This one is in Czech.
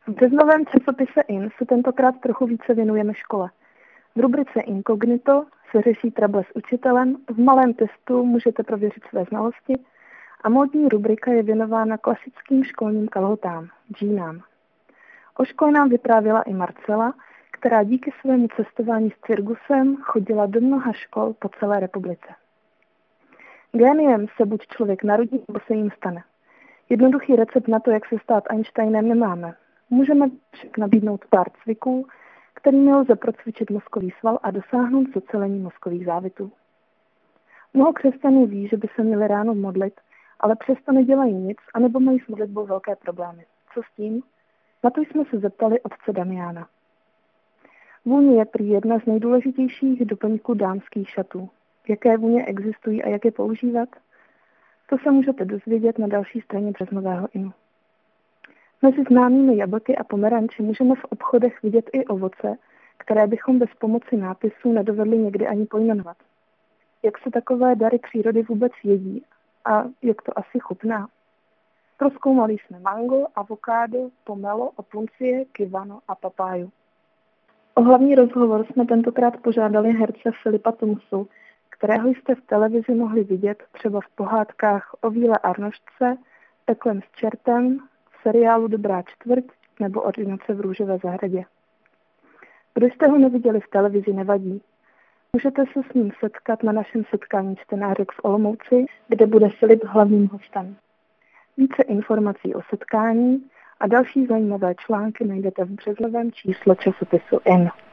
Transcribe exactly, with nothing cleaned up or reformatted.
V březnovém časopise In se tentokrát trochu více věnujeme škole. V rubrice Inkognito se řeší trable s učitelem, v malém testu můžete prověřit své znalosti a módní rubrika je věnována klasickým školním kalhotám, džínám. O škole nám vyprávěla i Marcela, která díky svému cestování s Cirgusem chodila do mnoha škol po celé republice. Géniem se buď člověk narodí, nebo se jim stane. Jednoduchý recept na to, jak se stát Einsteinem, nemáme. Můžeme však nabídnout pár cviků, kterými lze procvičit mozkový sval a dosáhnout zocelení mozkových závitů. Mnoho křesťanů ví, že by se měli ráno modlit, ale přesto nedělají nic, anebo mají s modlitbou velké problémy. Co s tím? Na to jsme se zeptali otce Damiana. Vůně je prý jedna z nejdůležitějších doplňků dámských šatů. Jaké vůně existují a jak je používat? To se můžete dozvědět na další straně březnového Inu. Mezi známými jablky a pomeranči můžeme v obchodech vidět i ovoce, které bychom bez pomoci nápisů nedovedli někdy ani pojmenovat. Jak se takové dary přírody vůbec jedí a jak to asi chutná? Prozkoumali jsme mango, avokádo, pomelo, opuncie, kivano a papáju. O hlavní rozhovor jsme tentokrát požádali herce Filipa Tumsu, kterého jste v televizi mohli vidět třeba v pohádkách o Víle Arnošce, Peklem s čertem, v seriálu Dobrá čtvrť nebo Ordinace v růžové zahradě. Kdo jste ho neviděli v televizi, nevadí. Můžete se s ním setkat na našem setkání čtenářek v Olomouci, kde bude Filip hlavním hostem. Více informací o setkání a další zajímavé články najdete v březnovém čísle časopisu In.